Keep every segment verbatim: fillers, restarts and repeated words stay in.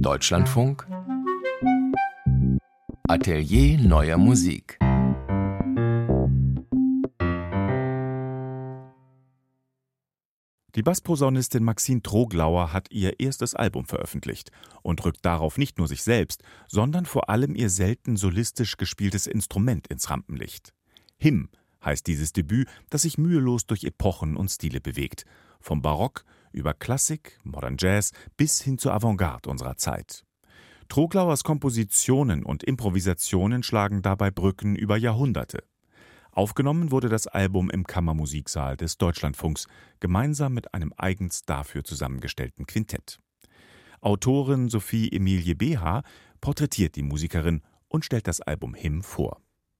Deutschlandfunk Atelier neuer Musik. Die Bassposaunistin Maxine Troglauer hat ihr erstes Album veröffentlicht und rückt darauf nicht nur sich selbst, sondern vor allem ihr selten solistisch gespieltes Instrument ins Rampenlicht. Hymn heißt dieses Debüt, das sich mühelos durch Epochen und Stile bewegt. Vom Barock über Klassik, Modern Jazz bis hin zur Avantgarde unserer Zeit. Troglauers Kompositionen und Improvisationen schlagen dabei Brücken über Jahrhunderte. Aufgenommen wurde das Album im Kammermusiksaal des Deutschlandfunks, gemeinsam mit einem eigens dafür zusammengestellten Quintett. Autorin Sophie Emilie Beha porträtiert die Musikerin und stellt das Album Hymn vor.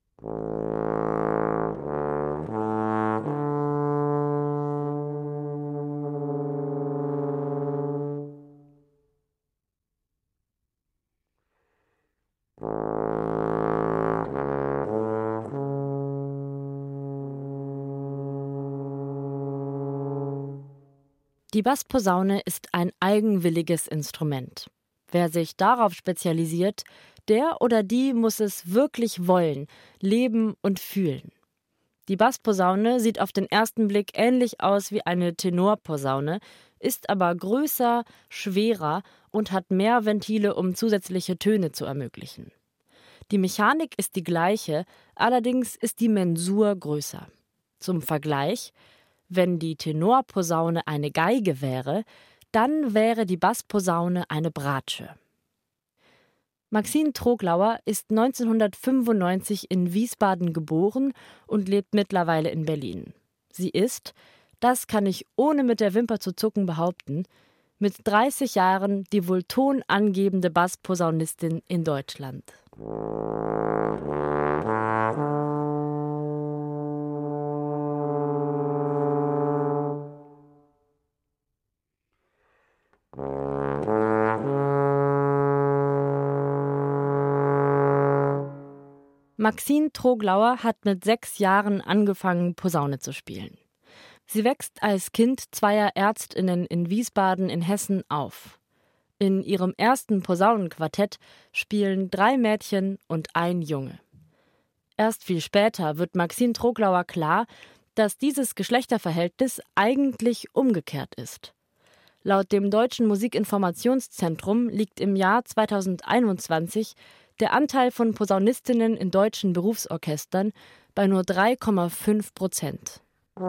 Die Bassposaune ist ein eigenwilliges Instrument. Wer sich darauf spezialisiert, der oder die muss es wirklich wollen, leben und fühlen. Die Bassposaune sieht auf den ersten Blick ähnlich aus wie eine Tenorposaune, ist aber größer, schwerer und hat mehr Ventile, um zusätzliche Töne zu ermöglichen. Die Mechanik ist die gleiche, allerdings ist die Mensur größer. Zum Vergleich: Wenn die Tenorposaune eine Geige wäre, dann wäre die Bassposaune eine Bratsche. Maxine Troglauer ist neunzehnhundertfünfundneunzig in Wiesbaden geboren und lebt mittlerweile in Berlin. Sie ist, das kann ich ohne mit der Wimper zu zucken behaupten, mit dreißig Jahren die wohl tonangebende Bassposaunistin in Deutschland. Maxine Troglauer hat mit sechs Jahren angefangen, Posaune zu spielen. Sie wächst als Kind zweier ÄrztInnen in Wiesbaden in Hessen auf. In ihrem ersten Posaunenquartett spielen drei Mädchen und ein Junge. Erst viel später wird Maxine Troglauer klar, dass dieses Geschlechterverhältnis eigentlich umgekehrt ist. Laut dem Deutschen Musikinformationszentrum liegt im Jahr zweitausendeinundzwanzig der Anteil von Posaunistinnen in deutschen Berufsorchestern bei nur drei Komma fünf Prozent.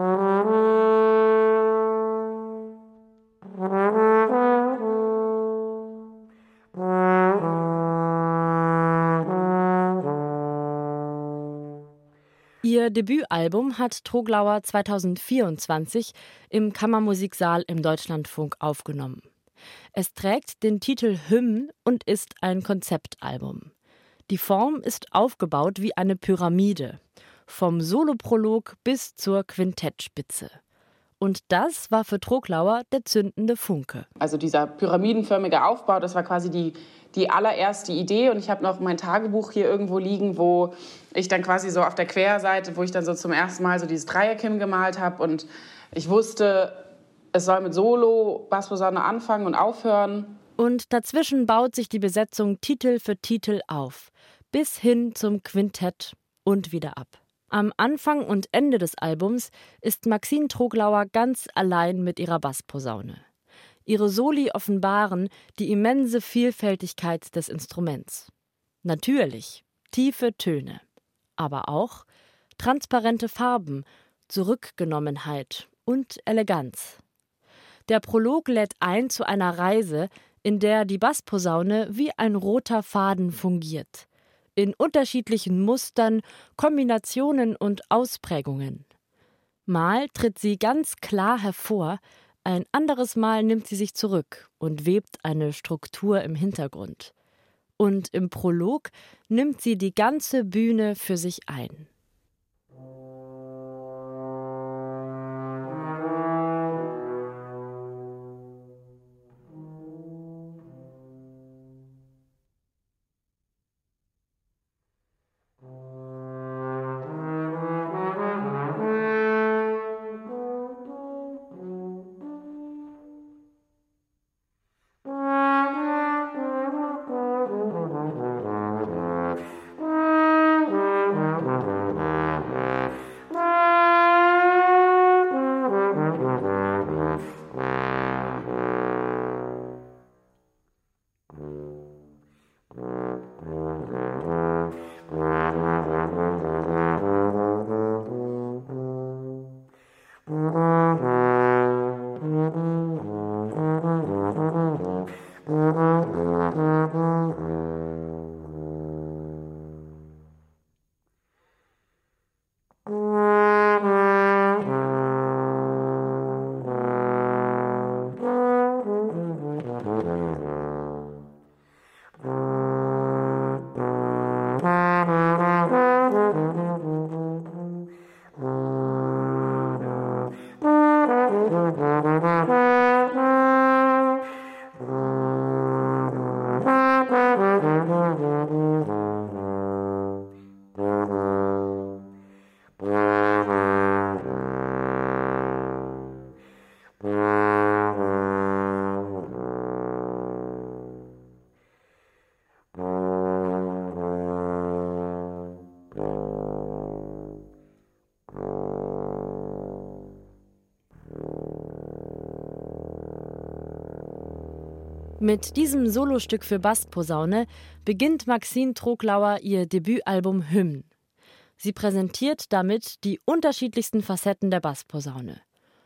Ihr Debütalbum hat Troglauer zweitausendvierundzwanzig im Kammermusiksaal im Deutschlandfunk aufgenommen. Es trägt den Titel Hymn und ist ein Konzeptalbum. Die Form ist aufgebaut wie eine Pyramide, vom Soloprolog bis zur Quintettspitze. Und das war für Troglauer der zündende Funke. Also dieser pyramidenförmige Aufbau, das war quasi die, die allererste Idee. Und ich habe noch mein Tagebuch hier irgendwo liegen, wo ich dann quasi so auf der Querseite, wo ich dann so zum ersten Mal so dieses Dreieck gemalt habe. Und ich wusste, es soll mit Solo, Bassposaune anfangen und aufhören. Und dazwischen baut sich die Besetzung Titel für Titel auf, bis hin zum Quintett und wieder ab. Am Anfang und Ende des Albums ist Maxine Troglauer ganz allein mit ihrer Bassposaune. Ihre Soli offenbaren die immense Vielfältigkeit des Instruments. Natürlich tiefe Töne, aber auch transparente Farben, Zurückgenommenheit und Eleganz. Der Prolog lädt ein zu einer Reise, in der die Bassposaune wie ein roter Faden fungiert. In unterschiedlichen Mustern, Kombinationen und Ausprägungen. Mal tritt sie ganz klar hervor, ein anderes Mal nimmt sie sich zurück und webt eine Struktur im Hintergrund. Und im Prolog nimmt sie die ganze Bühne für sich ein. Mit diesem Solostück für Bassposaune beginnt Maxine Troglauer ihr Debütalbum Hymn. Sie präsentiert damit die unterschiedlichsten Facetten der Bassposaune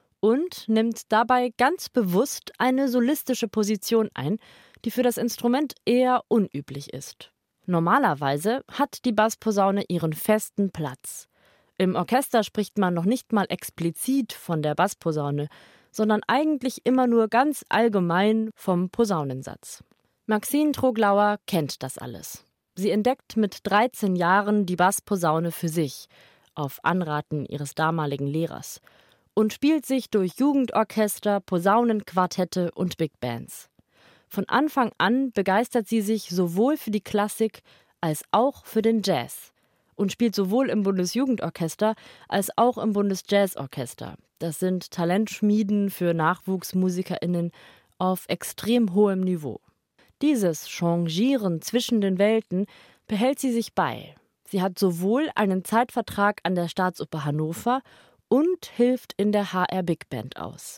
und nimmt dabei ganz bewusst eine solistische Position ein, die für das Instrument eher unüblich ist. Normalerweise hat die Bassposaune ihren festen Platz. Im Orchester spricht man noch nicht mal explizit von der Bassposaune, sondern eigentlich immer nur ganz allgemein vom Posaunensatz. Maxine Troglauer kennt das alles. Sie entdeckt mit dreizehn Jahren die Bassposaune für sich, auf Anraten ihres damaligen Lehrers, und spielt sich durch Jugendorchester, Posaunenquartette und Big Bands. Von Anfang an begeistert sie sich sowohl für die Klassik als auch für den Jazz und spielt sowohl im Bundesjugendorchester als auch im Bundesjazzorchester. Das sind Talentschmieden für NachwuchsmusikerInnen auf extrem hohem Niveau. Dieses Changieren zwischen den Welten behält sie sich bei. Sie hat sowohl einen Zeitvertrag an der Staatsoper Hannover und hilft in der H R Big Band aus.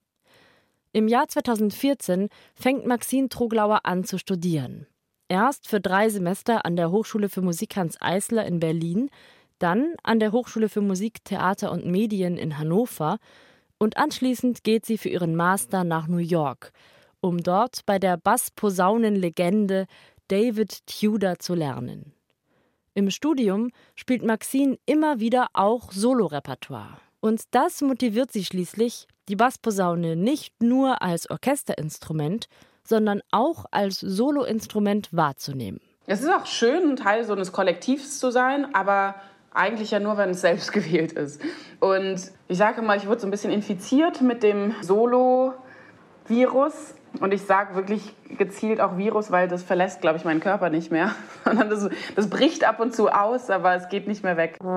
Im Jahr zweitausendvierzehn fängt Maxine Troglauer an zu studieren. Erst für drei Semester an der Hochschule für Musik Hanns Eisler in Berlin, dann an der Hochschule für Musik, Theater und Medien in Hannover und anschließend geht sie für ihren Master nach New York, um dort bei der Bassposaunenlegende David Tudor zu lernen. Im Studium spielt Maxine immer wieder auch Solorepertoire. Und das motiviert sie schließlich, die Bassposaune nicht nur als Orchesterinstrument, sondern auch als Soloinstrument wahrzunehmen. Es ist auch schön, ein Teil so eines Kollektivs zu sein, aber eigentlich ja nur, wenn es selbst gewählt ist. Und ich sage mal, ich wurde so ein bisschen infiziert mit dem Solo-Virus. Und ich sage wirklich gezielt auch Virus, weil das verlässt, glaube ich, meinen Körper nicht mehr. Das, das bricht ab und zu aus, aber es geht nicht mehr weg.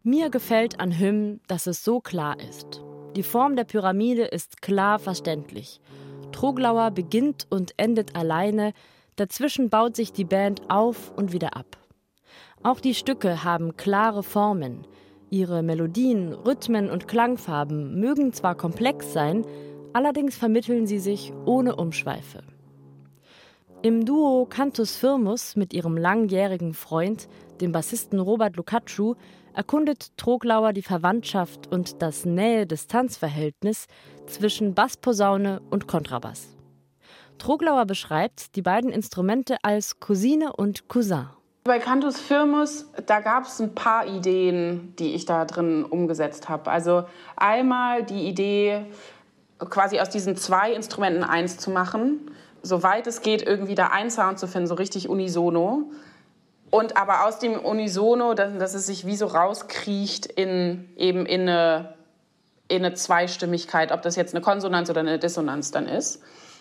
Mir gefällt an Hymn, dass es so klar ist. Die Form der Pyramide ist klar verständlich. Troglauer beginnt und endet alleine, dazwischen baut sich die Band auf und wieder ab. Auch die Stücke haben klare Formen. Ihre Melodien, Rhythmen und Klangfarben mögen zwar komplex sein, allerdings vermitteln sie sich ohne Umschweife. Im Duo Cantus Firmus mit ihrem langjährigen Freund, dem Bassisten Robert Lukacschu, erkundet Troglauer die Verwandtschaft und das Nähe-Distanz-Verhältnis zwischen Bassposaune und Kontrabass. Troglauer beschreibt die beiden Instrumente als Cousine und Cousin. Bei Cantus Firmus, da gab es ein paar Ideen, die ich da drin umgesetzt habe. Also einmal die Idee, quasi aus diesen zwei Instrumenten eins zu machen, soweit es geht, irgendwie da einen Sound zu finden, so richtig unisono. Und aber aus dem Unisono, dass, dass es sich wie so rauskriecht in, eben in eine, in eine Zweistimmigkeit, ob das jetzt eine Konsonanz oder eine Dissonanz dann ist.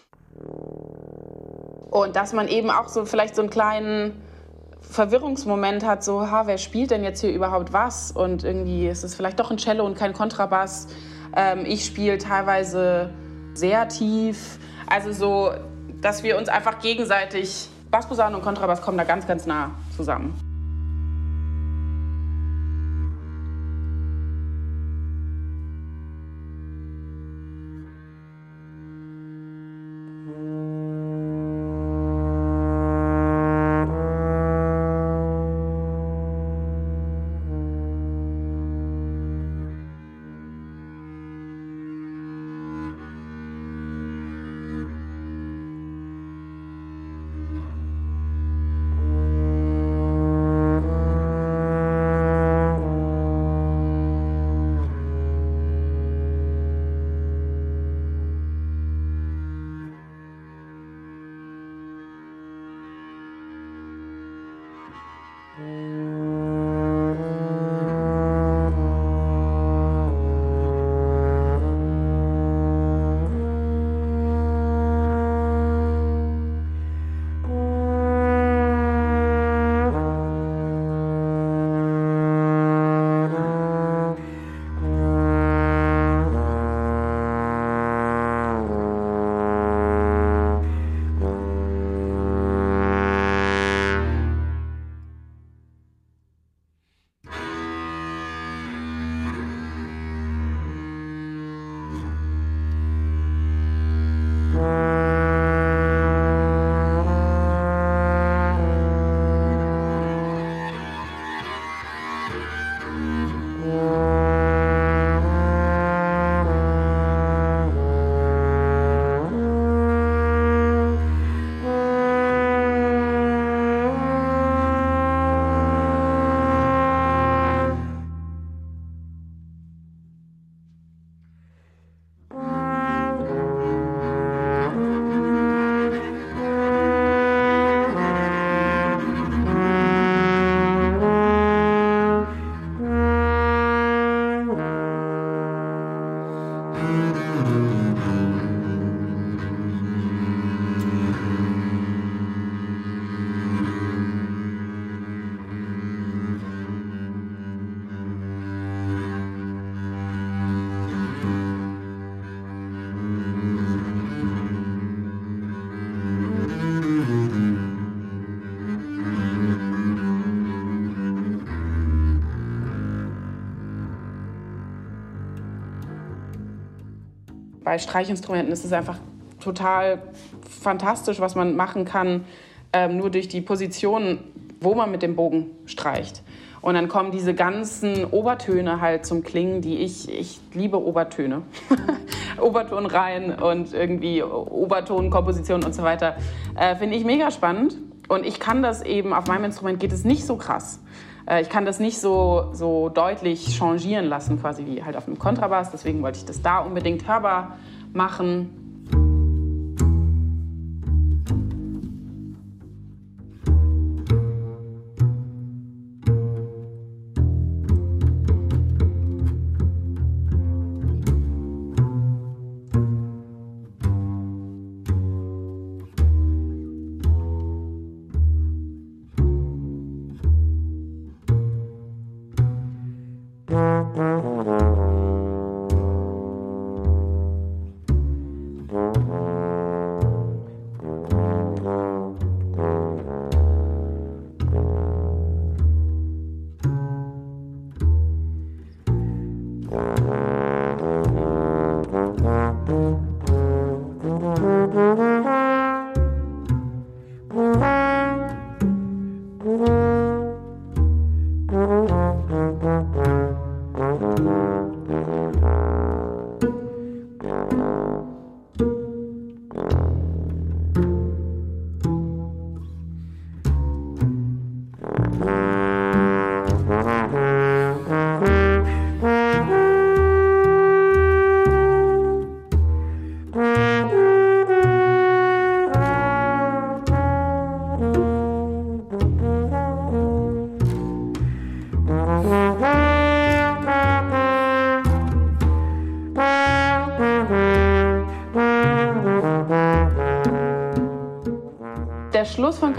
Und dass man eben auch so vielleicht so einen kleinen Verwirrungsmoment hat, so, ha, wer spielt denn jetzt hier überhaupt was? Und irgendwie ist es vielleicht doch ein Cello und kein Kontrabass. Ähm, ich spiele teilweise sehr tief. Also so, dass wir uns einfach gegenseitig, Bassposaune und Kontrabass kommen da ganz, ganz nah zusammen. Bei Streichinstrumenten ist es einfach total fantastisch, was man machen kann, ähm, nur durch die Position, wo man mit dem Bogen streicht. Und dann kommen diese ganzen Obertöne halt zum Klingen, die ich, ich liebe Obertöne. Obertonreihen und irgendwie Obertonkompositionen und so weiter. Äh, finde ich mega spannend. Und ich kann das eben, auf meinem Instrument geht es nicht so krass. Äh, ich kann das nicht so, so deutlich changieren lassen, quasi wie halt auf einem Kontrabass. Deswegen wollte ich das da unbedingt hörbar machen.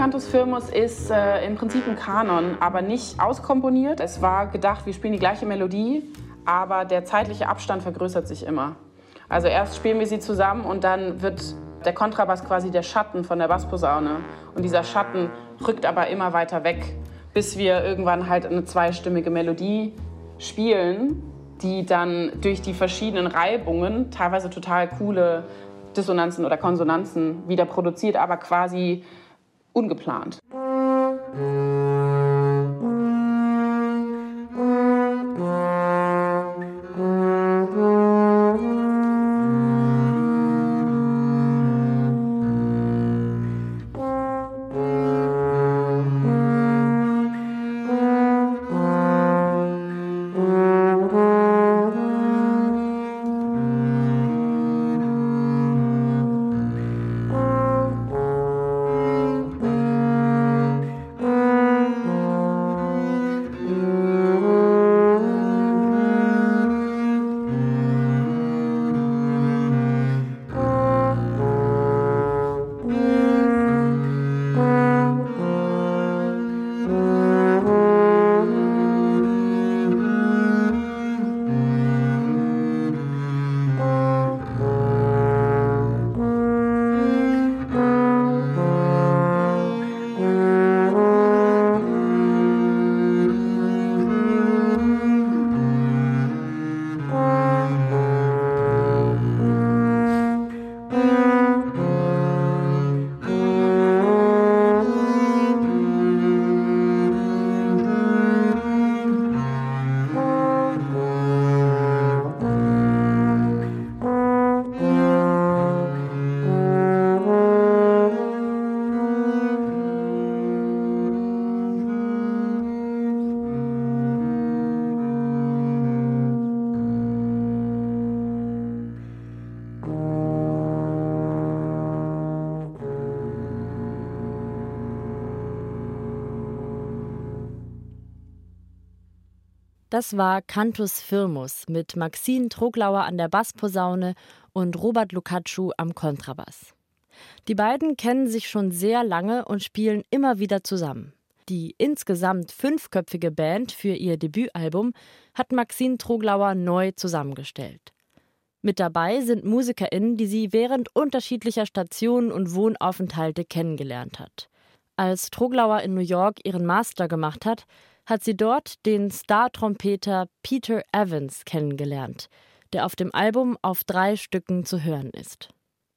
Cantus Firmus ist äh, im Prinzip ein Kanon, aber nicht auskomponiert. Es war gedacht, wir spielen die gleiche Melodie, aber der zeitliche Abstand vergrößert sich immer. Also erst spielen wir sie zusammen und dann wird der Kontrabass quasi der Schatten von der Bassposaune. Und dieser Schatten rückt aber immer weiter weg, bis wir irgendwann halt eine zweistimmige Melodie spielen, die dann durch die verschiedenen Reibungen teilweise total coole Dissonanzen oder Konsonanzen wieder produziert, aber quasi ungeplant. Das war Cantus Firmus mit Maxine Troglauer an der Bassposaune und Robert Lukacshu am Kontrabass. Die beiden kennen sich schon sehr lange und spielen immer wieder zusammen. Die insgesamt fünfköpfige Band für ihr Debütalbum hat Maxine Troglauer neu zusammengestellt. Mit dabei sind MusikerInnen, die sie während unterschiedlicher Stationen und Wohnaufenthalte kennengelernt hat. Als Troglauer in New York ihren Master gemacht hat, hat sie dort den Star-Trompeter Peter Evans kennengelernt, der auf dem Album auf drei Stücken zu hören ist.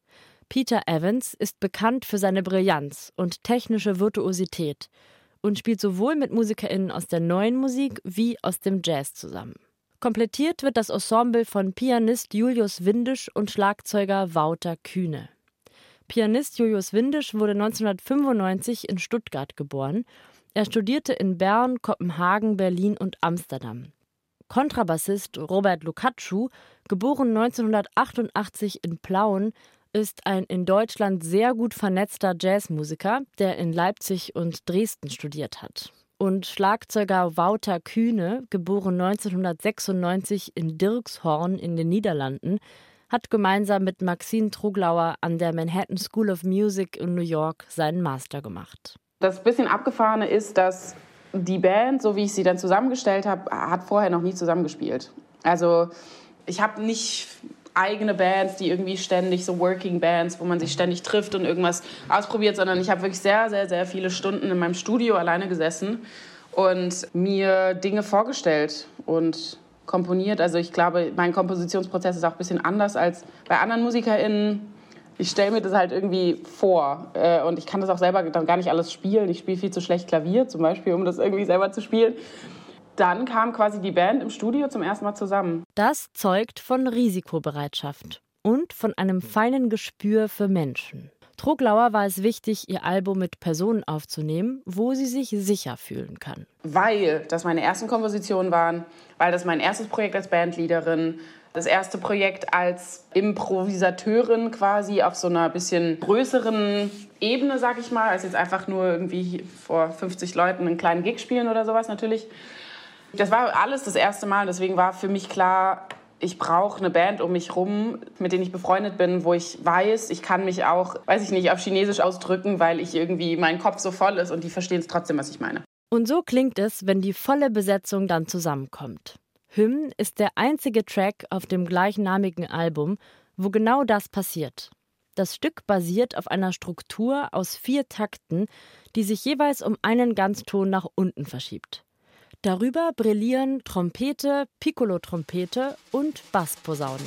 Peter Evans ist bekannt für seine Brillanz und technische Virtuosität und spielt sowohl mit MusikerInnen aus der neuen Musik wie aus dem Jazz zusammen. Komplettiert wird das Ensemble von Pianist Julius Windisch und Schlagzeuger Wouter Kühne. Pianist Julius Windisch wurde neunzehnhundertfünfundneunzig in Stuttgart geboren. Er studierte in Bern, Kopenhagen, Berlin und Amsterdam. Kontrabassist Robert Lukacshu, geboren neunzehnhundertachtundachtzig in Plauen, ist ein in Deutschland sehr gut vernetzter Jazzmusiker, der in Leipzig und Dresden studiert hat. Und Schlagzeuger Wouter Kühne, geboren neunzehnhundertsechsundneunzig in Dirkshorn in den Niederlanden, hat gemeinsam mit Maxine Troglauer an der Manhattan School of Music in New York seinen Master gemacht. Das bisschen Abgefahrene ist, dass die Band, so wie ich sie dann zusammengestellt habe, hat vorher noch nie zusammengespielt. Also ich habe nicht eigene Bands, die irgendwie ständig so Working Bands, wo man sich ständig trifft und irgendwas ausprobiert, sondern ich habe wirklich sehr, sehr, sehr viele Stunden in meinem Studio alleine gesessen und mir Dinge vorgestellt und komponiert. Also ich glaube, mein Kompositionsprozess ist auch ein bisschen anders als bei anderen MusikerInnen. Ich stelle mir das halt irgendwie vor äh, und ich kann das auch selber dann gar nicht alles spielen. Ich spiele viel zu schlecht Klavier zum Beispiel, um das irgendwie selber zu spielen. Dann kam quasi die Band im Studio zum ersten Mal zusammen. Das zeugt von Risikobereitschaft und von einem feinen Gespür für Menschen. Troglauer war es wichtig, ihr Album mit Personen aufzunehmen, wo sie sich sicher fühlen kann. Weil das meine ersten Kompositionen waren, weil das mein erstes Projekt als Bandleaderin, das erste Projekt als Improvisateurin quasi auf so einer bisschen größeren Ebene, sag ich mal, als jetzt einfach nur irgendwie vor fünfzig Leuten einen kleinen Gig spielen oder sowas natürlich. Das war alles das erste Mal, deswegen war für mich klar, ich brauche eine Band um mich rum, mit denen ich befreundet bin, wo ich weiß, ich kann mich auch, weiß ich nicht, auf Chinesisch ausdrücken, weil ich irgendwie, mein Kopf so voll ist und die verstehen es trotzdem, was ich meine. Und so klingt es, wenn die volle Besetzung dann zusammenkommt. Hymn ist der einzige Track auf dem gleichnamigen Album, wo genau das passiert. Das Stück basiert auf einer Struktur aus vier Takten, die sich jeweils um einen Ganzton nach unten verschiebt. Darüber brillieren Trompete, Piccolo-Trompete und Bassposaune.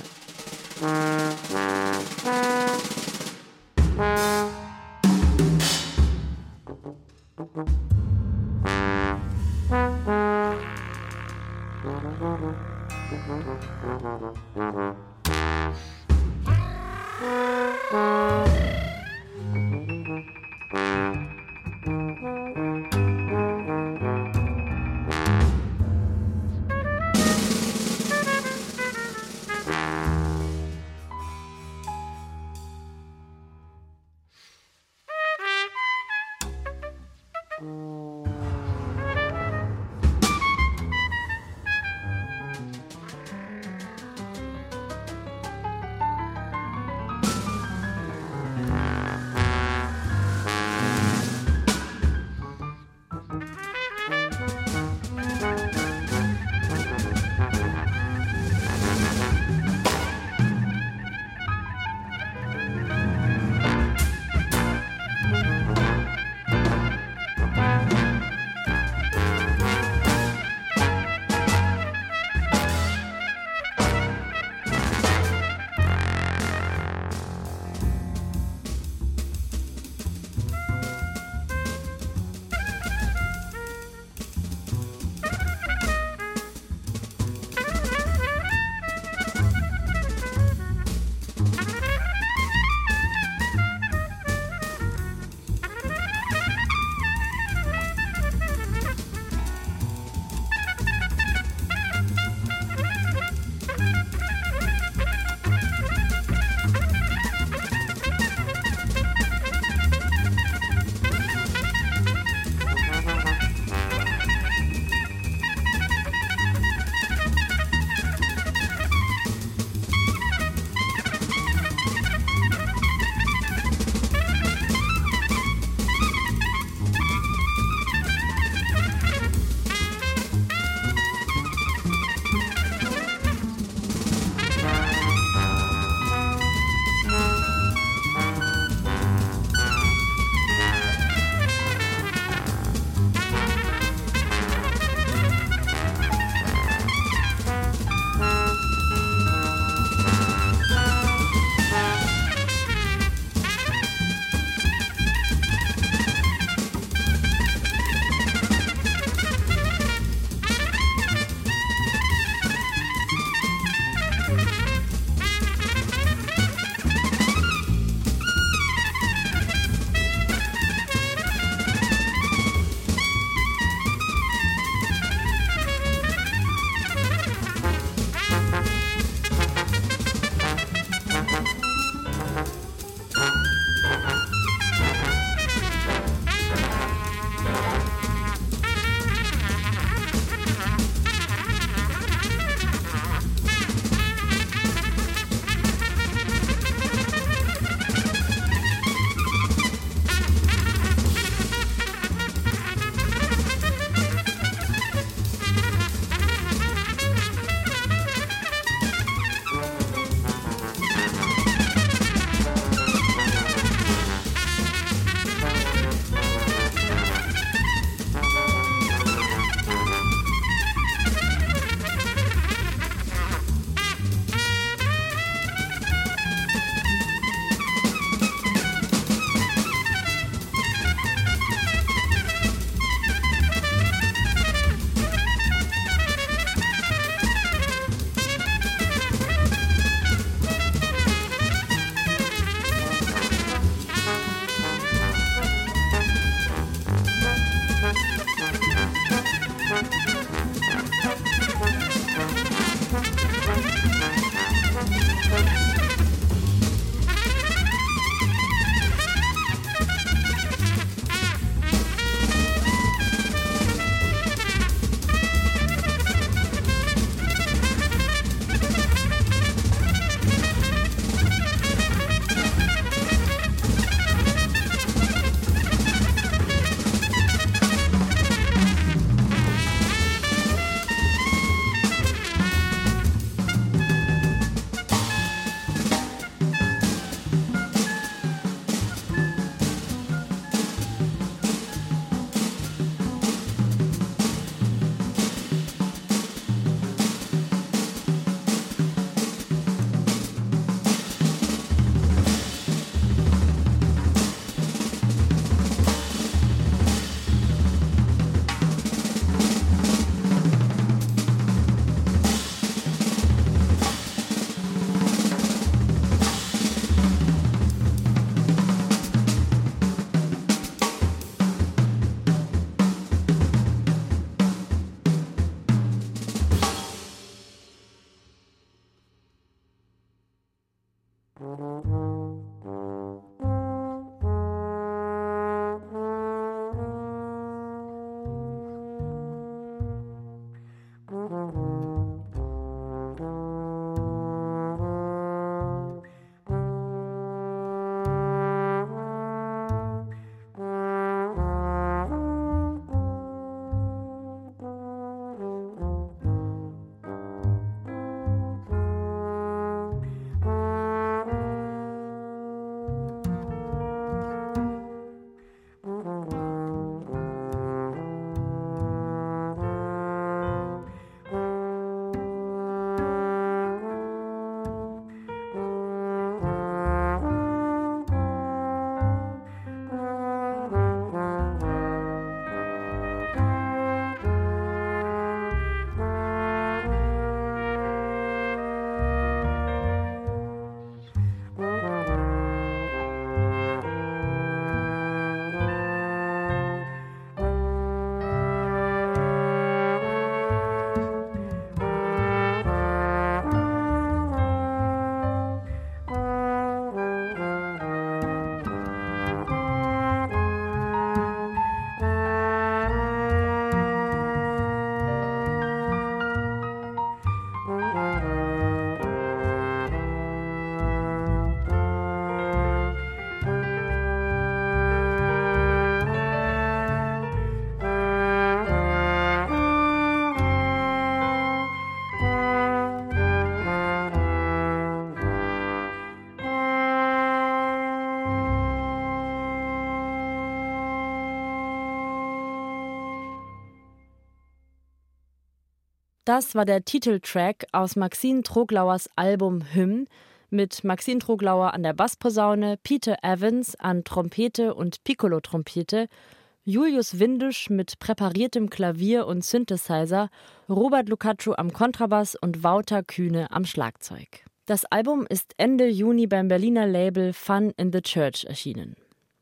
Das war der Titeltrack aus Maxine Troglauers Album Hymn mit Maxine Troglauer an der Bassposaune, Peter Evans an Trompete und Piccolo-Trompete, Julius Windisch mit präpariertem Klavier und Synthesizer, Robert Lucaccio am Kontrabass und Wouter Kühne am Schlagzeug. Das Album ist Ende Juni beim Berliner Label Fun in the Church erschienen.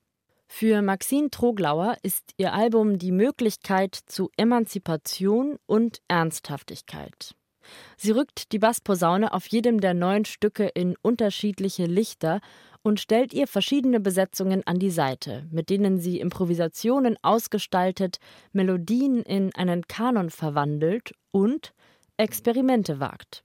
Für Maxine Troglauer ist ihr Album die Möglichkeit zu Emanzipation und Ernsthaftigkeit. Sie rückt die Bassposaune auf jedem der neun Stücke in unterschiedliche Lichter und stellt ihr verschiedene Besetzungen an die Seite, mit denen sie Improvisationen ausgestaltet, Melodien in einen Kanon verwandelt und Experimente wagt.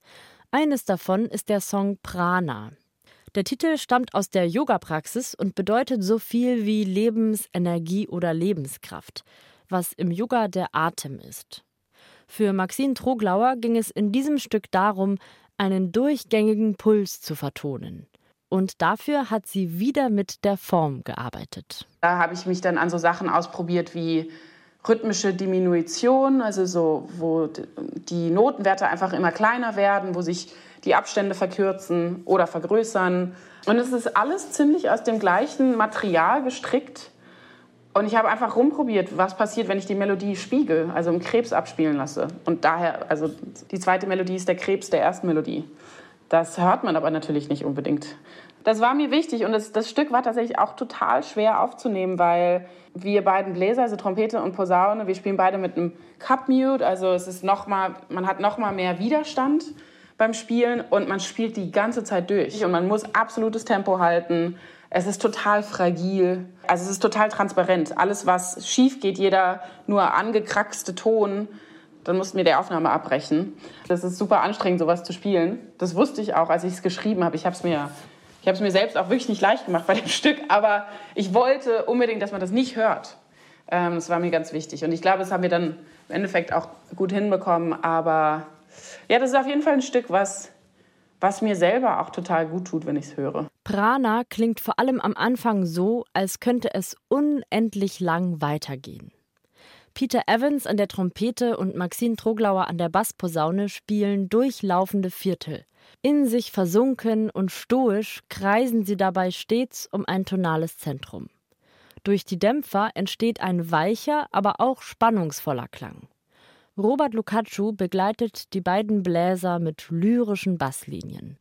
Eines davon ist der Song Prana. Der Titel stammt aus der Yoga-Praxis und bedeutet so viel wie Lebensenergie oder Lebenskraft, was im Yoga der Atem ist. Für Maxine Troglauer ging es in diesem Stück darum, einen durchgängigen Puls zu vertonen. Und dafür hat sie wieder mit der Form gearbeitet. Da habe ich mich dann an so Sachen ausprobiert wie rhythmische Diminution, also so, wo die Notenwerte einfach immer kleiner werden, wo sich die Abstände verkürzen oder vergrößern. Und es ist alles ziemlich aus dem gleichen Material gestrickt. Und ich habe einfach rumprobiert, was passiert, wenn ich die Melodie spiegel, also im Krebs abspielen lasse. Und daher, also die zweite Melodie ist der Krebs der ersten Melodie. Das hört man aber natürlich nicht unbedingt. Das war mir wichtig und das, das Stück war tatsächlich auch total schwer aufzunehmen, weil wir beiden Bläser, also Trompete und Posaune, wir spielen beide mit einem Cup Mute, also es ist noch mal, man hat noch mal mehr Widerstand beim Spielen und man spielt die ganze Zeit durch und man muss absolutes Tempo halten. Es ist total fragil, also es ist total transparent. Alles, was schief geht, jeder nur angekraxte Ton, dann mussten wir die Aufnahme abbrechen. Das ist super anstrengend, sowas zu spielen. Das wusste ich auch, als ich es geschrieben habe. Ich habe es mir, ich habe es mir selbst auch wirklich nicht leicht gemacht bei dem Stück, aber ich wollte unbedingt, dass man das nicht hört. Ähm, das war mir ganz wichtig. Und ich glaube, das haben wir dann im Endeffekt auch gut hinbekommen. Aber ja, das ist auf jeden Fall ein Stück, was, was mir selber auch total gut tut, wenn ich es höre. Prana klingt vor allem am Anfang so, als könnte es unendlich lang weitergehen. Peter Evans an der Trompete und Maxine Troglauer an der Bassposaune spielen durchlaufende Viertel. In sich versunken und stoisch kreisen sie dabei stets um ein tonales Zentrum. Durch die Dämpfer entsteht ein weicher, aber auch spannungsvoller Klang. Robert Lucaccio begleitet die beiden Bläser mit lyrischen Basslinien.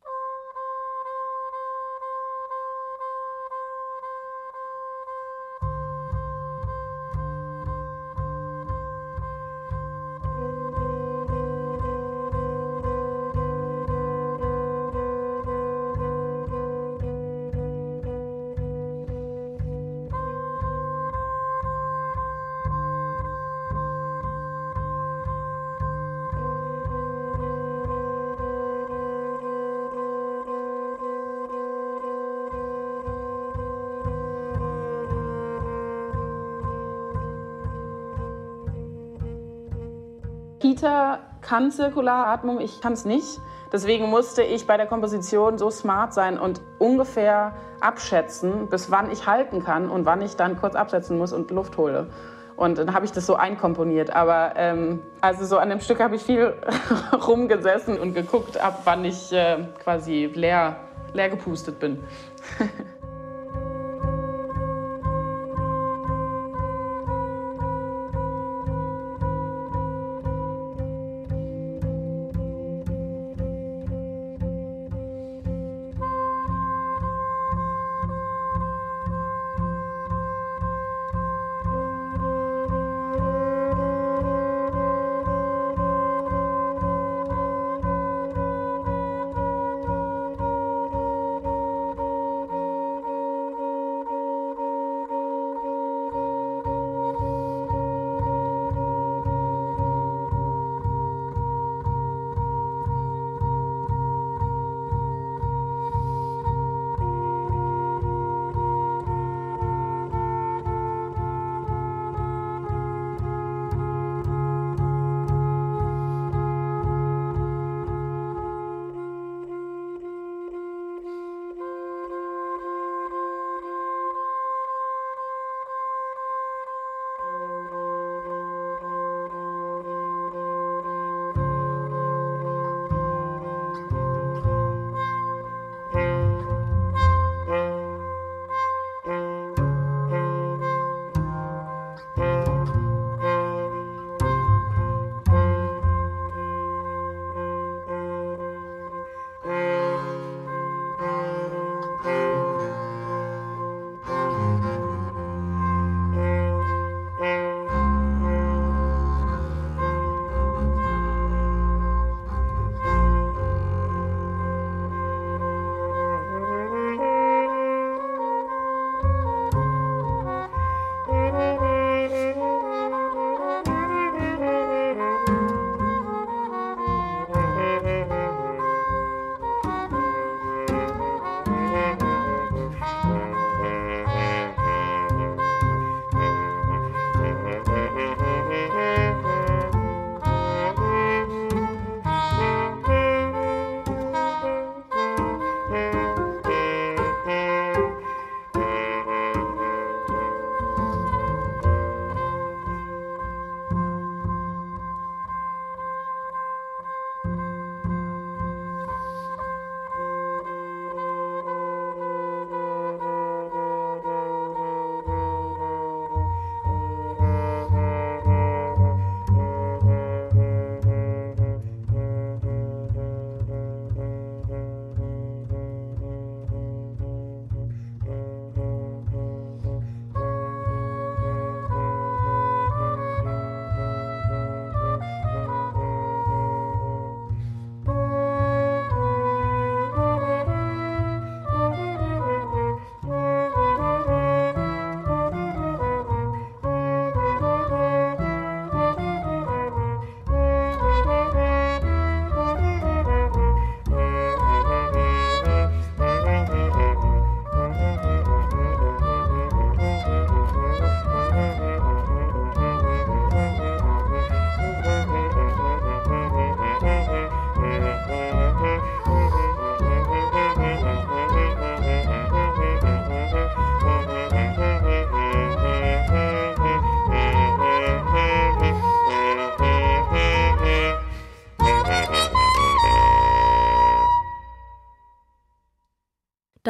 Peter kann Zirkularatmung, ich kann es nicht. Deswegen musste ich bei der Komposition so smart sein und ungefähr abschätzen, bis wann ich halten kann und wann ich dann kurz absetzen muss und Luft hole. Und dann habe ich das so einkomponiert. Aber ähm, also so an dem Stück habe ich viel rumgesessen und geguckt, ab wann ich äh, quasi leer, leer gepustet bin.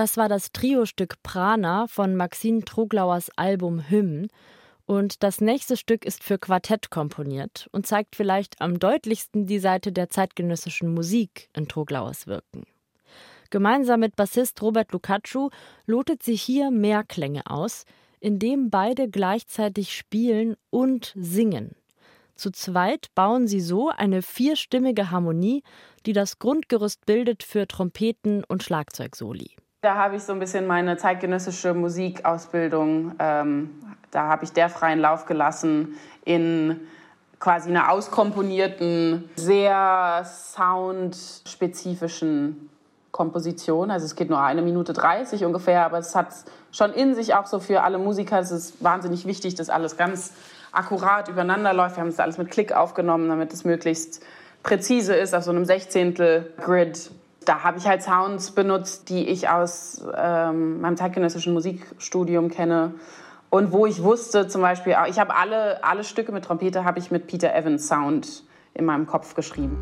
Das war das Triostück Prana von Maxine Troglauers Album Hymn. Und das nächste Stück ist für Quartett komponiert und zeigt vielleicht am deutlichsten die Seite der zeitgenössischen Musik in Troglauers Wirken. Gemeinsam mit Bassist Robert Lukacschu lotet sie hier Mehrklänge aus, indem beide gleichzeitig spielen und singen. Zu zweit bauen sie so eine vierstimmige Harmonie, die das Grundgerüst bildet für Trompeten und Schlagzeugsoli. Da habe ich so ein bisschen meine zeitgenössische Musikausbildung, ähm, da habe ich der freien Lauf gelassen in quasi einer auskomponierten, sehr soundspezifischen Komposition. Also es geht nur eine Minute dreißig ungefähr, aber es hat schon in sich auch so für alle Musiker, es ist wahnsinnig wichtig, dass alles ganz akkurat übereinander läuft. Wir haben das alles mit Klick aufgenommen, damit es möglichst präzise ist, auf so einem Sechzehntel-Grid. Da habe ich halt Sounds benutzt, die ich aus ähm, meinem zeitgenössischen Musikstudium kenne. Und wo ich wusste zum Beispiel, ich habe alle, alle Stücke mit Trompete habe ich mit Peter Evans Sound in meinem Kopf geschrieben.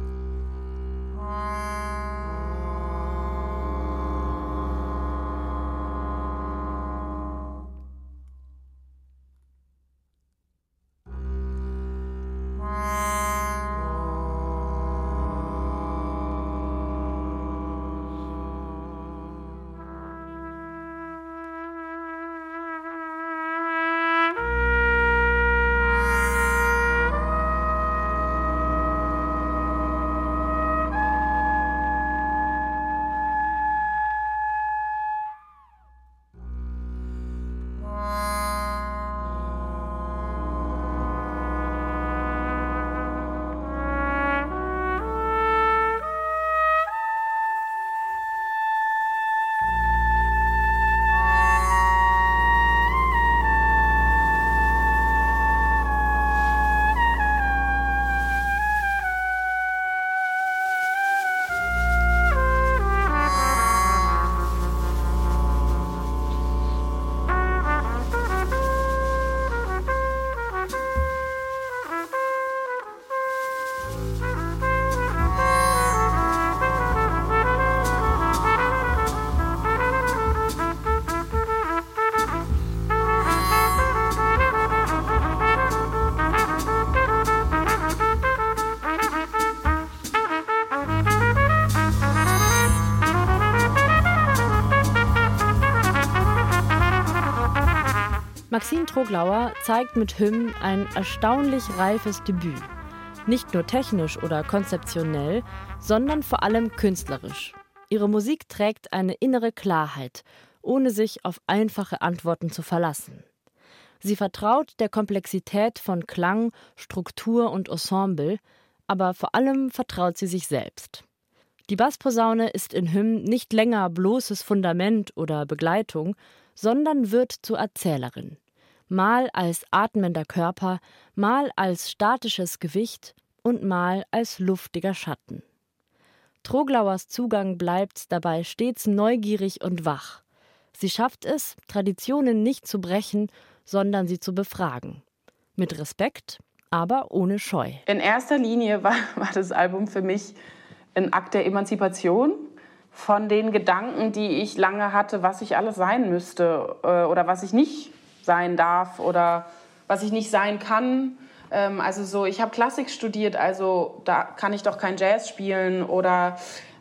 Maxine Troglauer zeigt mit Hymn ein erstaunlich reifes Debüt. Nicht nur technisch oder konzeptionell, sondern vor allem künstlerisch. Ihre Musik trägt eine innere Klarheit, ohne sich auf einfache Antworten zu verlassen. Sie vertraut der Komplexität von Klang, Struktur und Ensemble, aber vor allem vertraut sie sich selbst. Die Bassposaune ist in Hymn nicht länger bloßes Fundament oder Begleitung, sondern wird zur Erzählerin. Mal als atmender Körper, mal als statisches Gewicht und mal als luftiger Schatten. Troglauers Zugang bleibt dabei stets neugierig und wach. Sie schafft es, Traditionen nicht zu brechen, sondern sie zu befragen. Mit Respekt, aber ohne Scheu. In erster Linie war, war das Album für mich ein Akt der Emanzipation von den Gedanken, die ich lange hatte, was ich alles sein müsste äh, oder was ich nicht sein darf oder was ich nicht sein kann. Ähm, also so, ich habe Klassik studiert, also da kann ich doch kein Jazz spielen oder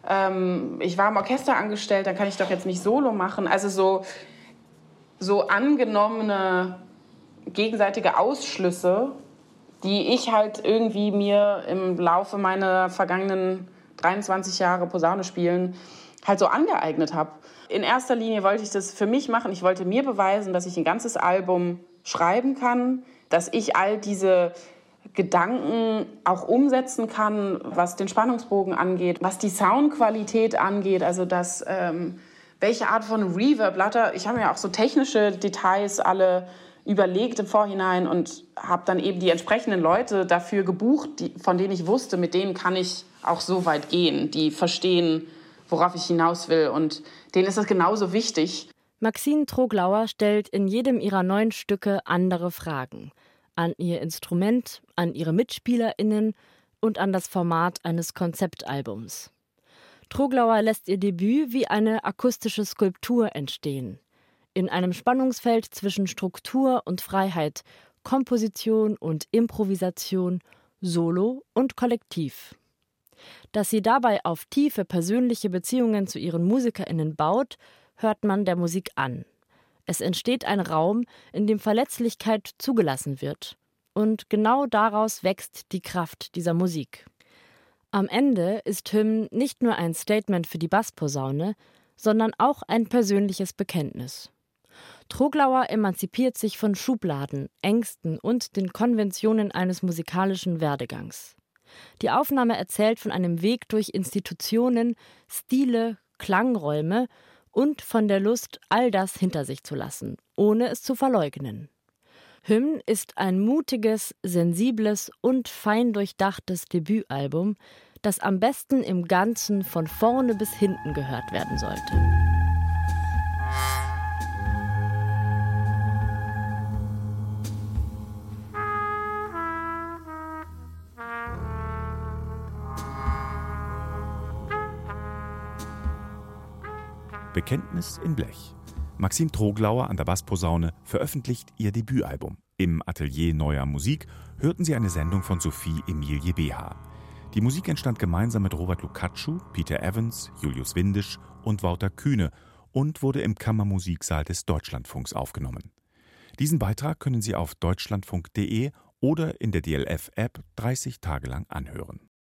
ähm, ich war im Orchester angestellt, dann kann ich doch jetzt nicht Solo machen. Also so, so angenommene gegenseitige Ausschlüsse, die ich halt irgendwie mir im Laufe meiner vergangenen dreiundzwanzig Jahre Posaune spielen halt so angeeignet habe. In erster Linie wollte ich das für mich machen. Ich wollte mir beweisen, dass ich ein ganzes Album schreiben kann, dass ich all diese Gedanken auch umsetzen kann, was den Spannungsbogen angeht, was die Soundqualität angeht, also dass, ähm, welche Art von Reverb, Lauter, ich habe mir auch so technische Details alle überlegt im Vorhinein und habe dann eben die entsprechenden Leute dafür gebucht, die, von denen ich wusste, mit denen kann ich auch so weit gehen, die verstehen, worauf ich hinaus will, und denen ist das genauso wichtig. Maxine Troglauer stellt in jedem ihrer neun Stücke andere Fragen. An ihr Instrument, an ihre MitspielerInnen und an das Format eines Konzeptalbums. Troglauer lässt ihr Debüt wie eine akustische Skulptur entstehen. In einem Spannungsfeld zwischen Struktur und Freiheit, Komposition und Improvisation, Solo und Kollektiv. Dass sie dabei auf tiefe persönliche Beziehungen zu ihren MusikerInnen baut, hört man der Musik an. Es entsteht ein Raum, in dem Verletzlichkeit zugelassen wird. Und genau daraus wächst die Kraft dieser Musik. Am Ende ist Hymn nicht nur ein Statement für die Bassposaune, sondern auch ein persönliches Bekenntnis. Troglauer emanzipiert sich von Schubladen, Ängsten und den Konventionen eines musikalischen Werdegangs. Die Aufnahme erzählt von einem Weg durch Institutionen, Stile, Klangräume und von der Lust, all das hinter sich zu lassen, ohne es zu verleugnen. Hymn ist ein mutiges, sensibles und fein durchdachtes Debütalbum, das am besten im Ganzen von vorne bis hinten gehört werden sollte. Bekenntnis in Blech. Maxine Troglauer an der Bassposaune veröffentlicht ihr Debütalbum. Im Atelier Neuer Musik hörten Sie eine Sendung von Sophie Emilie Beha. Die Musik entstand gemeinsam mit Robert Lukacschu, Peter Evans, Julius Windisch und Wouter Kühne und wurde im Kammermusiksaal des Deutschlandfunks aufgenommen. Diesen Beitrag können Sie auf deutschlandfunk punkt de oder in der D L F-App dreißig Tage lang anhören.